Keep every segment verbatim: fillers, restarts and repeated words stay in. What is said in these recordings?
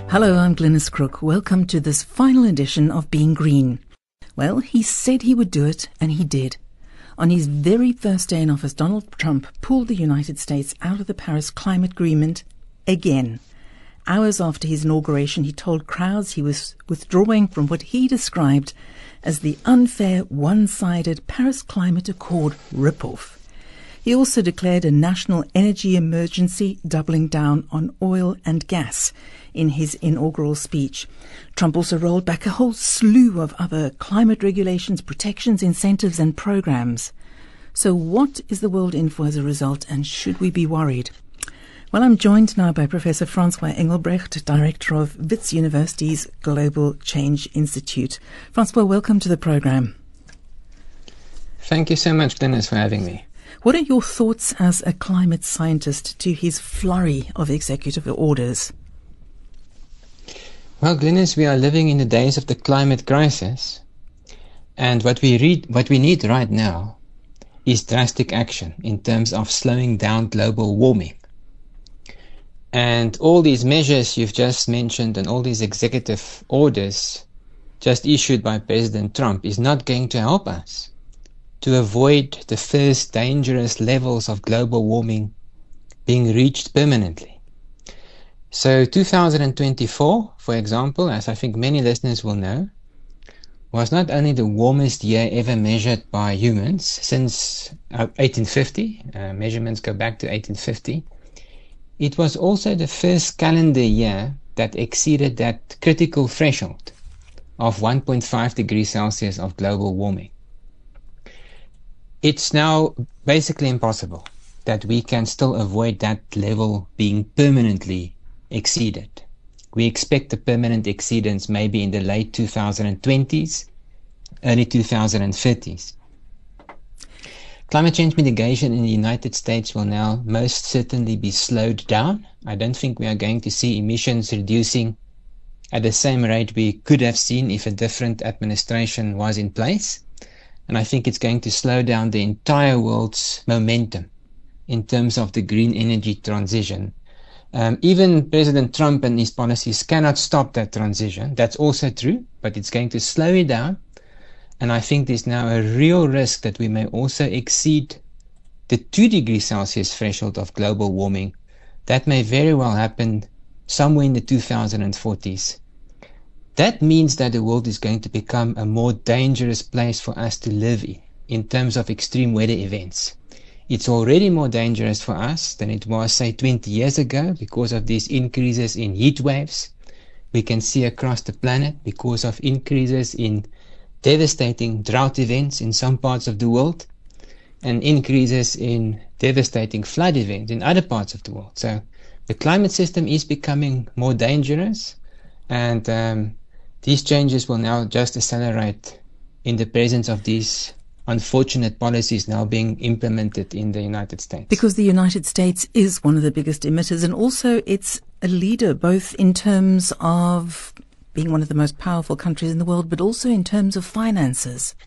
Hello, I'm Glynis Crook. Welcome to this final edition of Being Green. Well, he said he would do it, and he did. On his very first day in office, Donald Trump pulled the United States out of the Paris Climate Agreement again. Hours after his inauguration, he told crowds he was withdrawing from what he described as the unfair, one-sided Paris Climate Accord ripoff. He also declared a national energy emergency, doubling down on oil and gas in his inaugural speech. Trump also rolled back a whole slew of other climate regulations, protections, incentives and programs. So what is the world in for as a result, and should we be worried? Well, I'm joined now by Professor Francois Engelbrecht, Director of Wits University's Global Change Institute. Francois, welcome to the program. Thank you so much, Glynis, for having me. What are your thoughts as a climate scientist to his flurry of executive orders? Well, Glynis, we are living in the days of the climate crisis, and what we read, what we need right now is drastic action in terms of slowing down global warming. And all these measures you've just mentioned and all these executive orders just issued by President Trump is not going to help us to avoid the first dangerous levels of global warming being reached permanently. So two thousand twenty-four, for example, as I think many listeners will know, was not only the warmest year ever measured by humans since eighteen fifty, uh, measurements go back to eighteen fifty, it was also the first calendar year that exceeded that critical threshold of one point five degrees Celsius of global warming. It's now basically impossible that we can still avoid that level being permanently exceeded. We expect the permanent exceedance maybe in the late two thousand twenties, early two thousand thirties. Climate change mitigation in the United States will now most certainly be slowed down. I don't think we are going to see emissions reducing at the same rate we could have seen if a different administration was in place. And I think it's going to slow down the entire world's momentum in terms of the green energy transition. Um, even President Trump and his policies cannot stop that transition. That's also true, but it's going to slow it down. And I think there's now a real risk that we may also exceed the two degrees Celsius threshold of global warming. That may very well happen somewhere in the two thousand forties. That means that the world is going to become a more dangerous place for us to live in, in terms of extreme weather events. It's already more dangerous for us than it was, say, twenty years ago because of these increases in heat waves we can see across the planet, because of increases in devastating drought events in some parts of the world, and increases in devastating flood events in other parts of the world. So the climate system is becoming more dangerous, and um, these changes will now just accelerate in the presence of these unfortunate policies now being implemented in the United States. Because the United States is one of the biggest emitters, and also it's a leader both in terms of being one of the most powerful countries in the world, but also in terms of finances.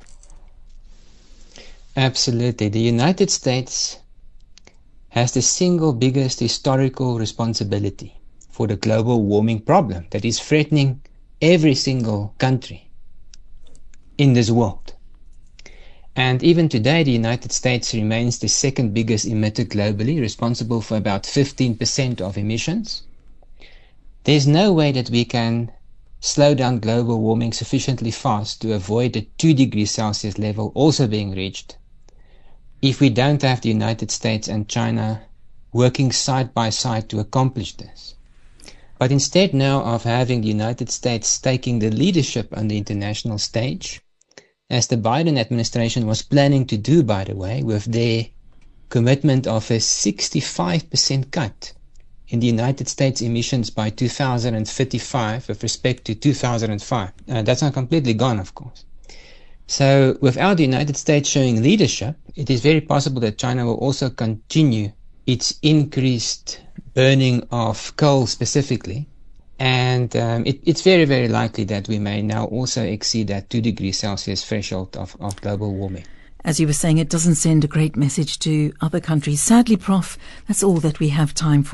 Absolutely. The United States has the single biggest historical responsibility for the global warming problem that is threatening every single country in this world. And even today, the United States remains the second biggest emitter globally, responsible for about fifteen percent of emissions. There's no way that we can slow down global warming sufficiently fast to avoid the two degrees Celsius level also being reached if we don't have the United States and China working side by side to accomplish this. But instead now of having the United States taking the leadership on the international stage, as the Biden administration was planning to do, by the way, with their commitment of a sixty-five percent cut in the United States emissions by two thousand thirty-five with respect to two thousand five. Uh, that's not completely gone, of course. So without the United States showing leadership, it is very possible that China will also continue its increased burning of coal specifically. And um, it, it's very, very likely that we may now also exceed that two degrees Celsius threshold of, of global warming. As you were saying, it doesn't send a great message to other countries. Sadly, Professor, that's all that we have time for.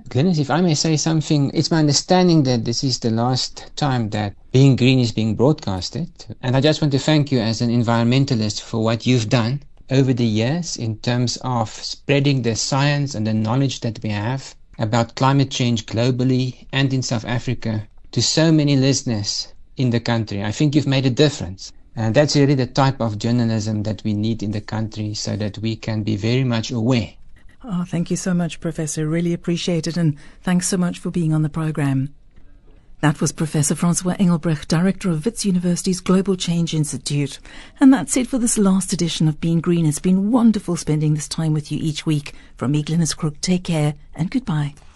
Glenys, if I may say something, it's my understanding that this is the last time that Being Green is being broadcasted. And I just want to thank you as an environmentalist for what you've done over the years in terms of spreading the science and the knowledge that we have about climate change globally and in South Africa to so many listeners in the country. I think you've made a difference. And that's really the type of journalism that we need in the country so that we can be very much aware. Oh, thank you so much, Professor. Really appreciate it, and thanks so much for being on the program. That was Professor Francois Engelbrecht, Director of Wits University's Global Change Institute. And that's it for this last edition of Being Green. It's been wonderful spending this time with you each week. From me, Glenys Crook, take care and goodbye.